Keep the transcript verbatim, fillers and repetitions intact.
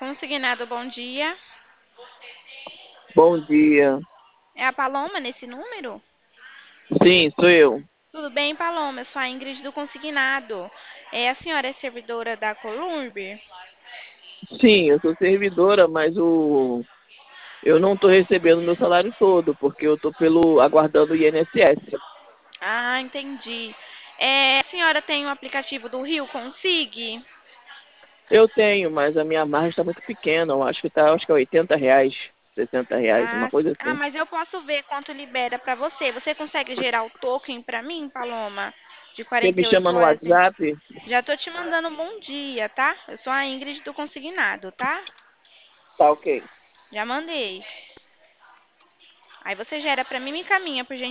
Consignado, bom dia. Bom dia. É a Paloma nesse número? Sim, sou eu. Tudo bem, Paloma? Eu sou a Ingrid do Consignado. É, a senhora é servidora da Columbi? Sim, eu sou servidora, mas o eu não estou recebendo meu salário todo, porque eu estou pelo aguardando o I N S S. Ah, entendi. É, a senhora tem o aplicativo do Rio Consig? Eu tenho, mas a minha margem está muito pequena. Eu acho que tá, acho que é oitenta reais, sessenta reais, uma Ah, coisa ah, assim. mas eu posso ver quanto libera para você. Você consegue gerar o token para mim, Paloma? De Você me quarenta e oito chama no horas. em- WhatsApp? Já tô te mandando um bom dia, tá? Eu sou a Ingrid do Consignado, tá? Tá ok. Já mandei. Aí você gera para mim e me encaminha, por gentileza.